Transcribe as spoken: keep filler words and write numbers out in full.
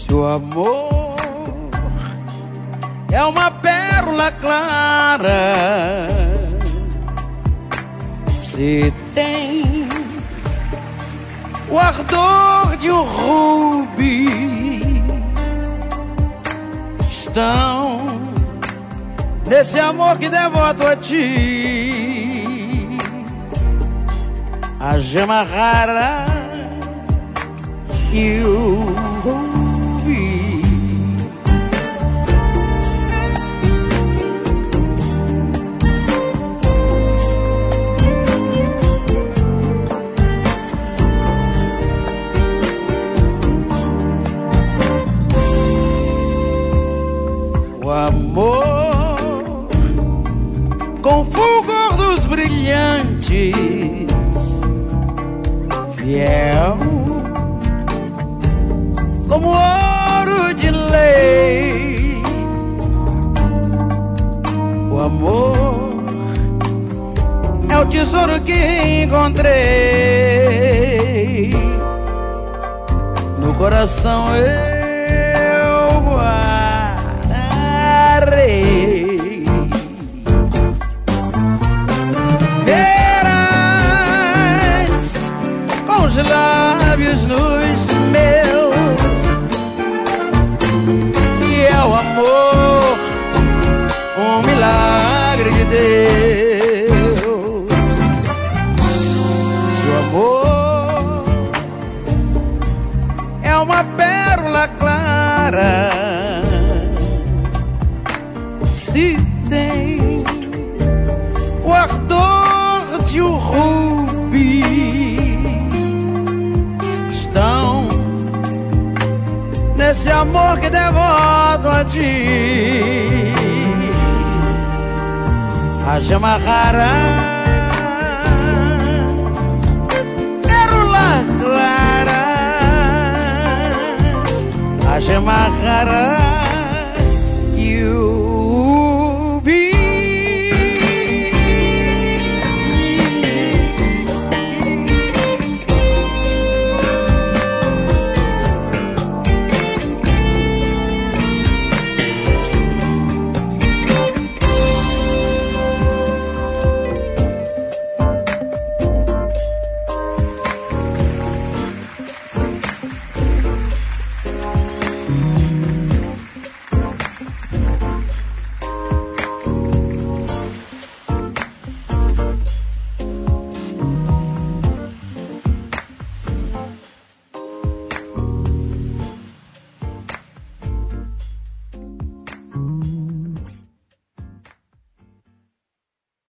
Seu amor é uma pérola clara, se tem o ardor de um rubi, estão nesse amor que devoto a ti, a gema rara e o rubi. O amor com fulgor dos brilhantes, fiel como ouro de lei. O amor é o tesouro que encontrei no coração, eu guardarei. Verás com os lábios nos meus que é o amor, um milagre de Deus. Seu amor é uma pérola clara, se tem o ardor de um rubi, estão nesse amor que devoto a ti, a gema rara